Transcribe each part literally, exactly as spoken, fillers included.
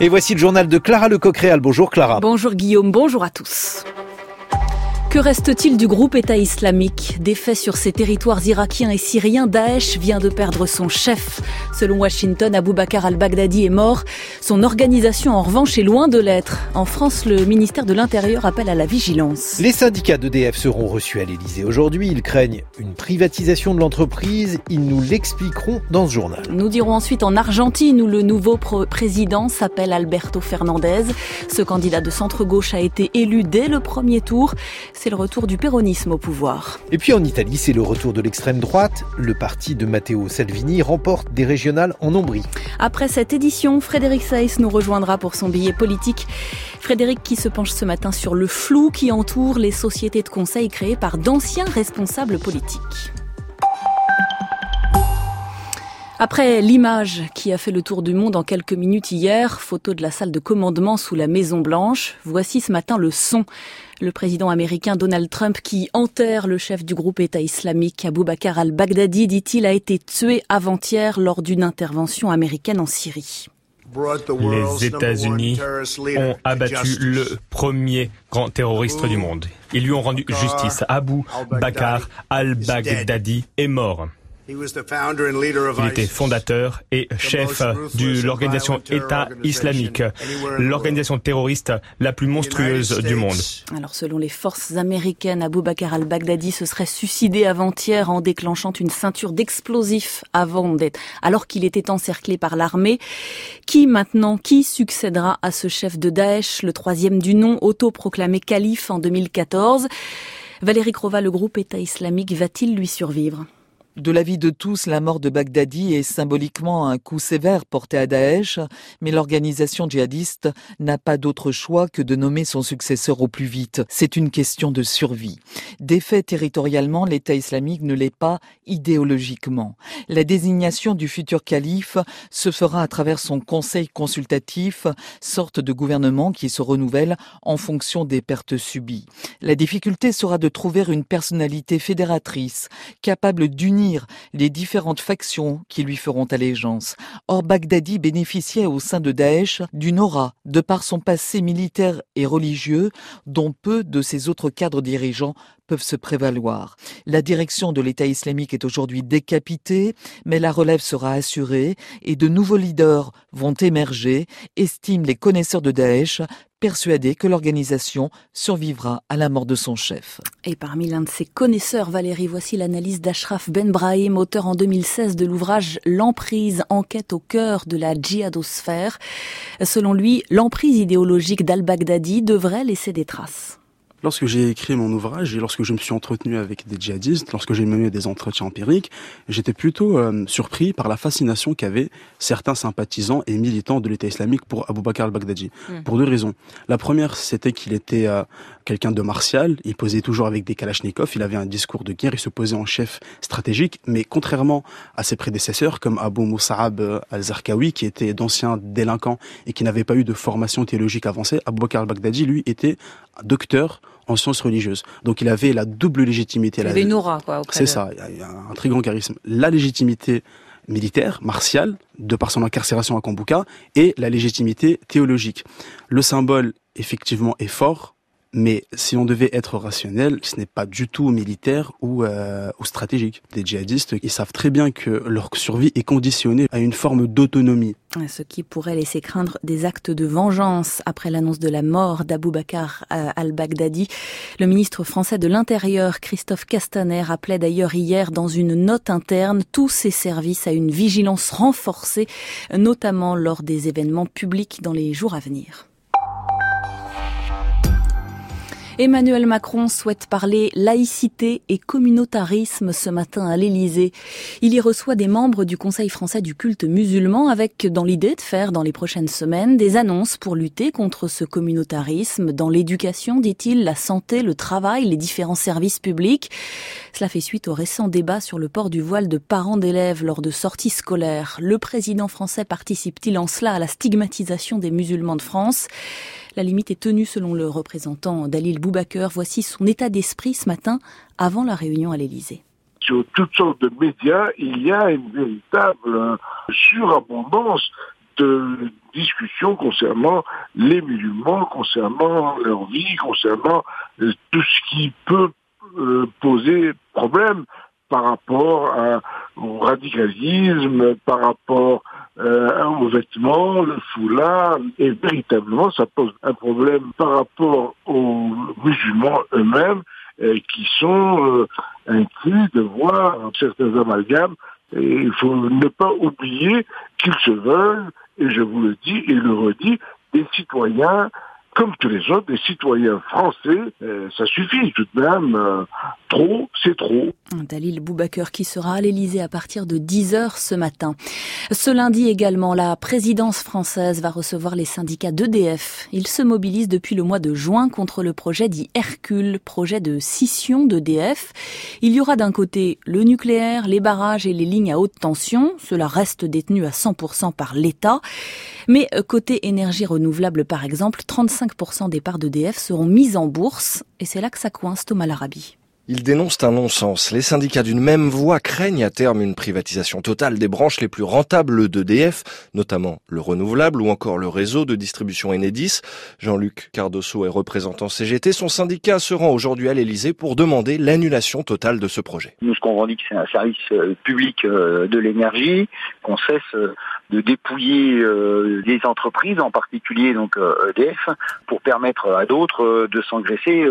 Et voici le journal de Clara Lecoq-Réal. Bonjour Clara. Bonjour Guillaume, bonjour à tous. Que reste-t-il du groupe État islamique ? Défait sur ses territoires irakiens et syriens, Daesh vient de perdre son chef. Selon Washington, Abou Bakr al-Baghdadi est mort. Son organisation, en revanche, est loin de l'être. En France, le ministère de l'Intérieur appelle à la vigilance. Les syndicats d'E D F seront reçus à l'Élysée aujourd'hui. Ils craignent une privatisation de l'entreprise. Ils nous l'expliqueront dans ce journal. Nous dirons ensuite en Argentine où le nouveau président s'appelle Alberto Fernandez. Ce candidat de centre-gauche a été élu dès le premier tour. C'est le retour du péronisme au pouvoir. Et puis en Italie, c'est le retour de l'extrême droite. Le parti de Matteo Salvini remporte des régionales en Ombrie. Après cette édition, Frédéric Saïs nous rejoindra pour son billet politique. Frédéric qui se penche ce matin sur le flou qui entoure les sociétés de conseil créées par d'anciens responsables politiques. Après l'image qui a fait le tour du monde en quelques minutes hier, photo de la salle de commandement sous la Maison Blanche, voici ce matin le son. Le président américain Donald Trump qui enterre le chef du groupe État islamique, Abou Bakr al-Baghdadi, dit-il, a été tué avant-hier lors d'une intervention américaine en Syrie. Les États-Unis ont abattu le premier grand terroriste du monde. Ils lui ont rendu justice. Abou Bakr al-Baghdadi est mort. Il était fondateur et chef de l'organisation État islamique, l'organisation terroriste la plus monstrueuse du monde. Alors selon les forces américaines, Abou Bakr al-Baghdadi se serait suicidé avant-hier en déclenchant une ceinture d'explosifs avant d'être, alors qu'il était encerclé par l'armée. Qui maintenant, qui succédera à ce chef de Daesh, le troisième du nom, autoproclamé calife en deux mille quatorze? Valérie Crova, le groupe État islamique va-t-il lui survivre ? De l'avis de tous, la mort de Baghdadi est symboliquement un coup sévère porté à Daesh, mais l'organisation djihadiste n'a pas d'autre choix que de nommer son successeur au plus vite. C'est une question de survie. Défait territorialement, l'État islamique ne l'est pas idéologiquement. La désignation du futur calife se fera à travers son conseil consultatif, sorte de gouvernement qui se renouvelle en fonction des pertes subies. La difficulté sera de trouver une personnalité fédératrice, capable d'unir les différentes factions qui lui feront allégeance. Or, Baghdadi bénéficiait au sein de Daesh d'une aura, de par son passé militaire et religieux, dont peu de ses autres cadres dirigeants peuvent se prévaloir. La direction de l'État islamique est aujourd'hui décapitée, mais la relève sera assurée et de nouveaux leaders vont émerger, estiment les connaisseurs de Daesh, persuadés que l'organisation survivra à la mort de son chef. Et parmi l'un de ses connaisseurs, Valérie, voici l'analyse d'Ashraf Ben Brahim, auteur en deux mille seize de l'ouvrage « L'emprise, enquête au cœur de la djihadosphère ». Selon lui, l'emprise idéologique d'al-Baghdadi devrait laisser des traces. Lorsque j'ai écrit mon ouvrage et lorsque je me suis entretenu avec des djihadistes, lorsque j'ai mené des entretiens empiriques, j'étais plutôt euh, surpris par la fascination qu'avaient certains sympathisants et militants de l'État islamique pour Abou Bakr al-Baghdadi. Mmh. Pour deux raisons. La première, c'était qu'il était euh, quelqu'un de martial, il posait toujours avec des kalachnikovs, il avait un discours de guerre, il se posait en chef stratégique, mais contrairement à ses prédécesseurs comme Abou Mus'ab al-Zarqawi, qui était d'anciens délinquants et qui n'avait pas eu de formation théologique avancée, Abou Bakr al-Baghdadi, lui, était docteur en sciences religieuses. Donc il avait la double légitimité. Il avait une aura, quoi. C'est ça, il y a un très grand charisme. La légitimité militaire, martiale, de par son incarcération à Kambuka, et la légitimité théologique. Le symbole, effectivement, est fort, mais si on devait être rationnel, ce n'est pas du tout militaire ou, euh, ou stratégique. Des djihadistes, ils savent très bien que leur survie est conditionnée à une forme d'autonomie. Ce qui pourrait laisser craindre des actes de vengeance après l'annonce de la mort d'Abou Bakr al-Baghdadi. Le ministre français de l'Intérieur, Christophe Castaner, appelait d'ailleurs hier dans une note interne tous ses services à une vigilance renforcée, notamment lors des événements publics dans les jours à venir. Emmanuel Macron souhaite parler laïcité et communautarisme ce matin à l'Élysée. Il y reçoit des membres du Conseil français du culte musulman avec dans l'idée de faire dans les prochaines semaines des annonces pour lutter contre ce communautarisme dans l'éducation, dit-il, la santé, le travail, les différents services publics. Cela fait suite au récent débat sur le port du voile de parents d'élèves lors de sorties scolaires. Le président français participe-t-il en cela à la stigmatisation des musulmans de France ? La limite est tenue selon le représentant Dalil Boubaker. Voici son état d'esprit ce matin avant la réunion à l'Élysée. Sur toutes sortes de médias, il y a une véritable surabondance de discussions concernant les musulmans, concernant leur vie, concernant euh, tout ce qui peut euh, poser problème par rapport à, au radicalisme, par rapport euh, aux vêtements, le foulard, et véritablement ça pose un problème par rapport aux musulmans eux-mêmes euh, qui sont euh, inquiets de voir certains amalgames. Et il faut ne pas oublier qu'ils se veulent, et je vous le dis et le redis, des citoyens comme tous les autres, des citoyens français. Euh, ça suffit tout de même. Euh, trop, c'est trop. Dalil Boubaker qui sera à l'Elysée à partir de dix heures ce matin. Ce lundi également, la présidence française va recevoir les syndicats d'E D F. Ils se mobilisent depuis le mois de juin contre le projet dit Hercule, projet de scission d'E D F. Il y aura d'un côté le nucléaire, les barrages et les lignes à haute tension. Cela reste détenu à cent pour cent par l'État. Mais côté énergie renouvelable par exemple, trente-cinq pour cent des parts d'E D F seront mises en bourse. Et c'est là que ça coince, Thomas Larabi. Ils dénoncent un non-sens. Les syndicats d'une même voix craignent à terme une privatisation totale des branches les plus rentables d'E D F, notamment le renouvelable ou encore le réseau de distribution Enedis. Jean-Luc Cardoso est représentant C G T. Son syndicat se rend aujourd'hui à l'Elysée pour demander l'annulation totale de ce projet. Nous, ce qu'on revendique, c'est un service public de l'énergie, qu'on cesse de dépouiller des entreprises, en particulier donc E D F, pour permettre à d'autres de s'engraisser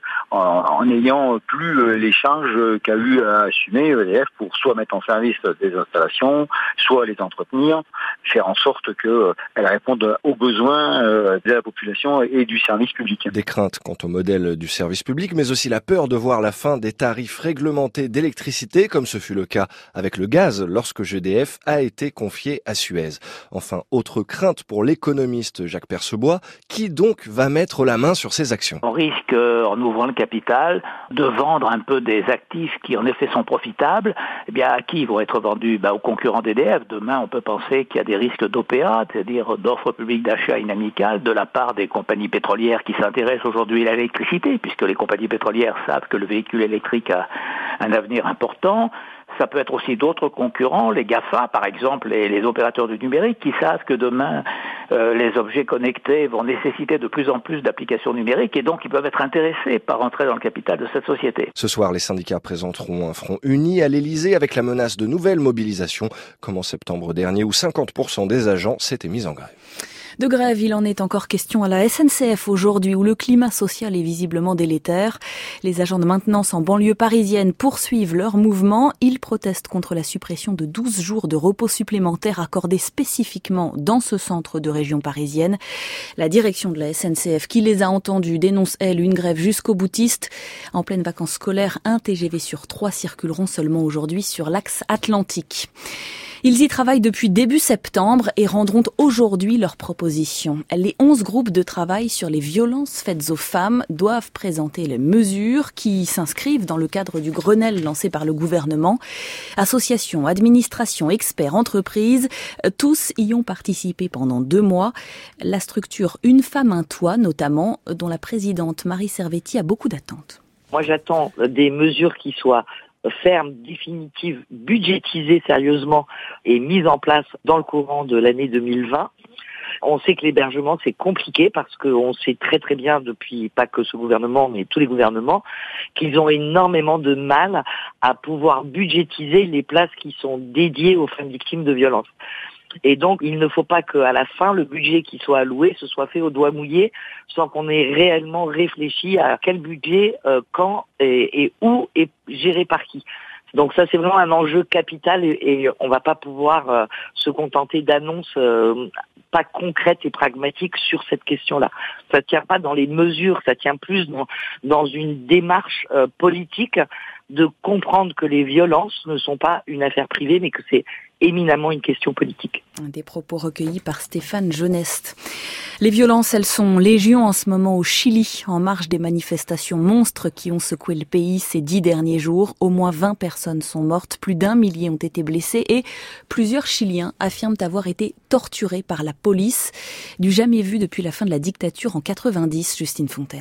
en ayant plus les charges qu'a eu à assumer E D F pour soit mettre en service des installations, soit les entretenir, faire en sorte qu'elles répondent aux besoins de la population et du service public. Des craintes quant au modèle du service public, mais aussi la peur de voir la fin des tarifs réglementés d'électricité, comme ce fut le cas avec le gaz lorsque G D F a été confié à Suez. Enfin, autre crainte pour l'économiste Jacques Percebois, qui donc va mettre la main sur ses actions. On risque, en ouvrant le capital, de vendre un peu des actifs qui en effet sont profitables. Eh bien, à qui ils vont être vendus ? Bah, aux concurrents d'E D F. Demain, on peut penser qu'il y a des risques d'O P A, c'est-à-dire d'offres publiques d'achat inamicales de la part des compagnies pétrolières qui s'intéressent aujourd'hui à l'électricité, puisque les compagnies pétrolières savent que le véhicule électrique a un avenir important. Ça peut être aussi d'autres concurrents, les GAFA par exemple, et les opérateurs du numérique qui savent que demain, euh, les objets connectés vont nécessiter de plus en plus d'applications numériques et donc ils peuvent être intéressés par entrer dans le capital de cette société. Ce soir, les syndicats présenteront un front uni à l'Elysée avec la menace de nouvelles mobilisations, comme en septembre dernier où cinquante pour cent des agents s'étaient mis en grève. De grève, il en est encore question à la S N C F aujourd'hui où le climat social est visiblement délétère. Les agents de maintenance en banlieue parisienne poursuivent leur mouvement. Ils protestent contre la suppression de douze jours de repos supplémentaires accordés spécifiquement dans ce centre de région parisienne. La direction de la S N C F qui les a entendus dénonce, elle, une grève jusqu'au boutiste. En pleine vacances scolaires, un T G V sur trois circuleront seulement aujourd'hui sur l'axe atlantique. Ils y travaillent depuis début septembre et rendront aujourd'hui leurs propositions. Les onze groupes de travail sur les violences faites aux femmes doivent présenter les mesures qui s'inscrivent dans le cadre du Grenelle lancé par le gouvernement. Associations, administrations, experts, entreprises, tous y ont participé pendant deux mois. La structure Une femme, un toit, notamment, dont la présidente Marie Servetti a beaucoup d'attentes. Moi, j'attends des mesures qui soient ferme, définitive, budgétisée sérieusement et mise en place dans le courant de l'année deux mille vingt. On sait que l'hébergement, c'est compliqué parce qu'on sait très très bien depuis, pas que ce gouvernement, mais tous les gouvernements, qu'ils ont énormément de mal à pouvoir budgétiser les places qui sont dédiées aux femmes victimes de violences. Et donc, il ne faut pas qu'à la fin, le budget qui soit alloué, se soit fait au doigt mouillé, sans qu'on ait réellement réfléchi à quel budget, euh, quand et, et où est géré par qui. Donc ça, c'est vraiment un enjeu capital et, et on va pas pouvoir euh, se contenter d'annonces euh, pas concrètes et pragmatiques sur cette question-là. Ça tient pas dans les mesures, ça tient plus dans, dans une démarche euh, politique de comprendre que les violences ne sont pas une affaire privée, mais que c'est éminemment une question politique. Des propos recueillis par Stéphane Jeuneste. Les violences, elles sont légion en ce moment au Chili, en marge des manifestations monstres qui ont secoué le pays ces dix derniers jours. Au moins vingt personnes sont mortes, plus d'un millier ont été blessés et plusieurs Chiliens affirment avoir été torturés par la police. Du jamais vu depuis la fin de la dictature en quatre-vingt-dix, Justine Fontaine.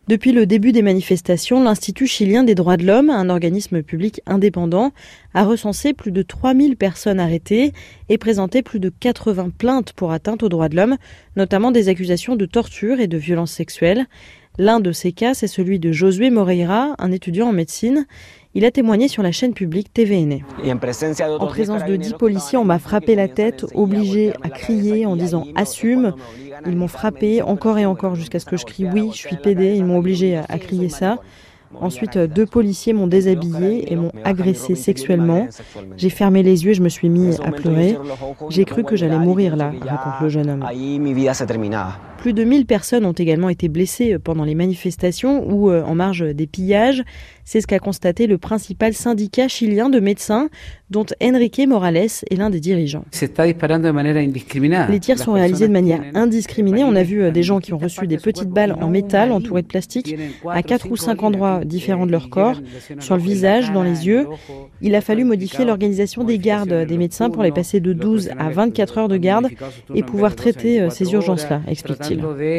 Depuis le début des manifestations, l'Institut chilien des droits de l'homme, un organisme public indépendant, a recensé plus de trois mille personnes arrêtées et présenté plus de quatre-vingts plaintes pour atteinte aux droits de l'homme, notamment des accusations de torture et de violences sexuelles. L'un de ces cas, c'est celui de Josué Moreira, un étudiant en médecine. Il a témoigné sur la chaîne publique T V N. En présence de dix policiers, on m'a frappé la tête, obligé à crier en disant « assume ». Ils m'ont frappé encore et encore jusqu'à ce que je crie « oui, je suis pédé ». Ils m'ont obligé à, à crier ça. Ensuite, deux policiers m'ont déshabillé et m'ont agressé sexuellement. J'ai fermé les yeux et je me suis mis à pleurer. J'ai cru que j'allais mourir là, raconte le jeune homme. Plus de mille personnes ont également été blessées pendant les manifestations ou en marge des pillages. C'est ce qu'a constaté le principal syndicat chilien de médecins, dont Enrique Morales est l'un des dirigeants. Les tirs sont réalisés de manière indiscriminée. On a vu des gens qui ont reçu des petites balles en métal entourées de plastique à quatre ou cinq endroits différents de leur corps, sur le visage, dans les yeux. Il a fallu modifier l'organisation des gardes des médecins pour les passer de douze à vingt-quatre heures de garde et pouvoir traiter ces urgences-là, explique-t-il.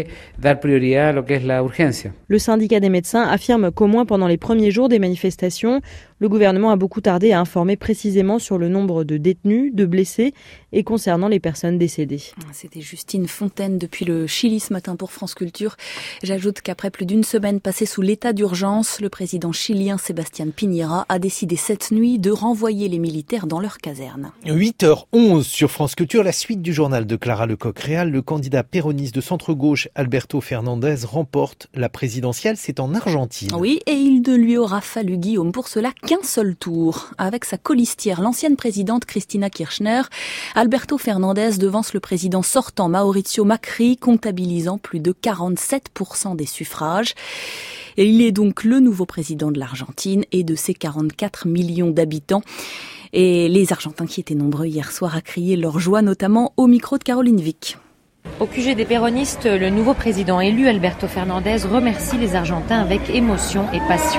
Le syndicat des médecins affirme qu'au moins pendant les premiers jours des manifestations, le gouvernement a beaucoup tardé à informer précisément sur le nombre de détenus, de blessés et concernant les personnes décédées. C'était Justine Fontaine depuis le Chili ce matin pour France Culture. J'ajoute qu'après plus d'une semaine passée sous l'état d'urgence, le président chilien Sebastián Piñera a décidé cette nuit de renvoyer les militaires dans leur caserne. huit heures onze sur France Culture, la suite du journal de Clara Lecoq-Réal. Le candidat péroniste de centre-gauche Alberto Fernandez remporte la présidentielle. C'est en Argentine. Oui, et il ne lui aura fallu, Guillaume, pour cela qu'un seul tour. Avec sa colistière, l'ancienne présidente Cristina Kirchner, Alberto Fernandez devance le président sortant Mauricio Macri, comptabilisant plus de quarante-sept pour cent des suffrages. Et il est donc le nouveau président de l'Argentine et de ses quarante-quatre millions d'habitants. Et les Argentins qui étaient nombreux hier soir à crier leur joie, notamment au micro de Caroline Vic. Au Q G des péronistes, le nouveau président élu, Alberto Fernandez, remercie les Argentins avec émotion et passion.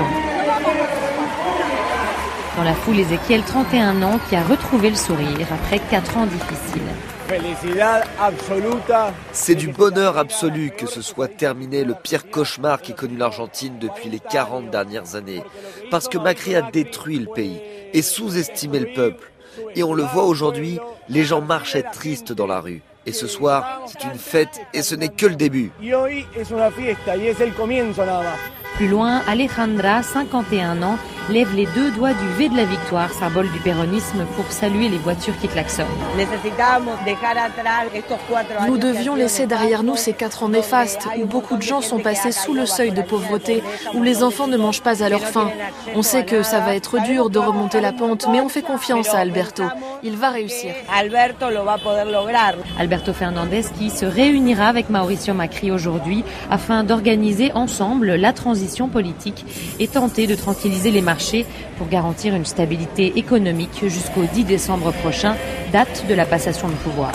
Dans la foule, Ézéchiel, trente et un ans, qui a retrouvé le sourire après quatre ans difficiles. C'est du bonheur absolu que ce soit terminé le pire cauchemar qu'ait connu l'Argentine depuis les quarante dernières années. Parce que Macri a détruit le pays et sous-estimé le peuple. Et on le voit aujourd'hui, les gens marchaient tristes dans la rue. Et ce soir, c'est une fête et ce n'est que le début. Plus loin, Alejandra, cinquante et un ans, lève les deux doigts du V de la victoire, symbole du péronisme, pour saluer les voitures qui klaxonnent. Nous devions laisser derrière nous ces quatre ans néfastes, où beaucoup de gens sont passés sous le seuil de pauvreté, où les enfants ne mangent pas à leur faim. On sait que ça va être dur de remonter la pente, mais on fait confiance à Alberto. Il va réussir. Alberto Fernandez qui se réunira avec Mauricio Macri aujourd'hui afin d'organiser ensemble la transition politique et tenter de tranquilliser les marchés pour garantir une stabilité économique jusqu'au dix décembre prochain, date de la passation de pouvoir.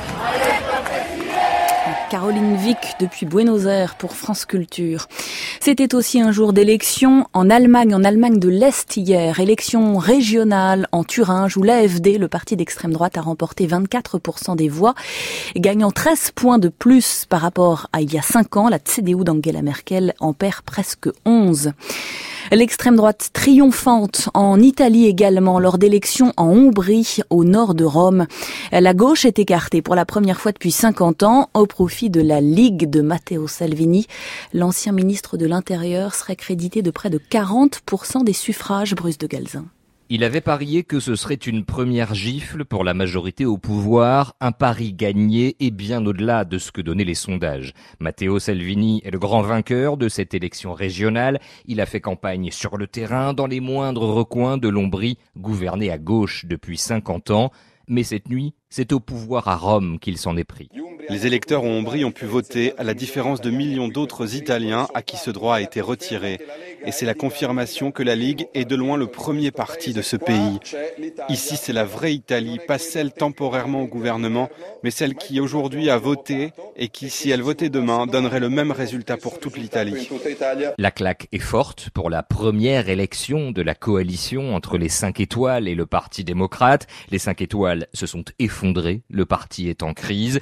Caroline Vic depuis Buenos Aires pour France Culture. C'était aussi un jour d'élection en Allemagne, en Allemagne de l'Est hier. Élection régionale en Thuringe où l'A F D, le parti d'extrême droite, a remporté vingt-quatre pour cent des voix, gagnant treize points de plus par rapport à il y a cinq ans. La C D U d'Angela Merkel en perd presque onze. L'extrême droite triomphante en Italie également lors d'élections en Ombrie au nord de Rome. La gauche est écartée pour la première fois depuis cinquante ans au profit de la Ligue de Matteo Salvini. L'ancien ministre de l'Intérieur serait crédité de près de quarante pour cent des suffrages. Bruce de Galzin. Il avait parié que ce serait une première gifle pour la majorité au pouvoir, un pari gagné et bien au-delà de ce que donnaient les sondages. Matteo Salvini est le grand vainqueur de cette élection régionale. Il a fait campagne sur le terrain, dans les moindres recoins de l'Ombrie, gouvernée à gauche depuis cinquante ans. Mais cette nuit, c'est au pouvoir à Rome qu'il s'en est pris. Les électeurs en Ombrie ont pu voter, à la différence de millions d'autres Italiens à qui ce droit a été retiré. Et c'est la confirmation que la Ligue est de loin le premier parti de ce pays. Ici, c'est la vraie Italie, pas celle temporairement au gouvernement, mais celle qui aujourd'hui a voté et qui, si elle votait demain, donnerait le même résultat pour toute l'Italie. La claque est forte pour la première élection de la coalition entre les cinq étoiles et le Parti démocrate. Les cinq étoiles se sont effondrées, le parti est en crise. Les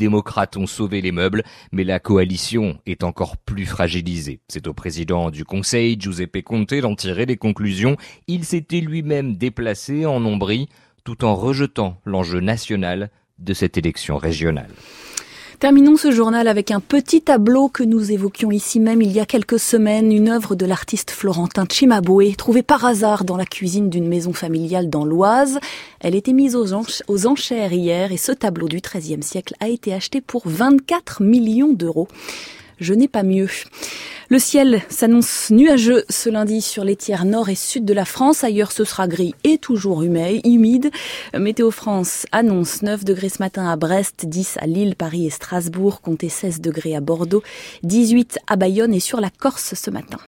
démocrates ont sauvé les meubles, mais la coalition est encore plus fragilisée. C'est au président du Conseil, Giuseppe Conte, d'en tirer les conclusions. Il s'était lui-même déplacé en Ombrie, tout en rejetant l'enjeu national de cette élection régionale. Terminons ce journal avec un petit tableau que nous évoquions ici même il y a quelques semaines, une œuvre de l'artiste florentin Cimabue, trouvée par hasard dans la cuisine d'une maison familiale dans l'Oise. Elle était mise aux, ench- aux enchères hier et ce tableau du treizième siècle a été acheté pour vingt-quatre millions d'euros. Je n'ai pas mieux. Le ciel s'annonce nuageux ce lundi sur les tiers nord et sud de la France. Ailleurs, ce sera gris et toujours humide. Météo France annonce neuf degrés ce matin à Brest, dix à Lille, Paris et Strasbourg, comptez seize degrés à Bordeaux, dix-huit à Bayonne et sur la Corse ce matin.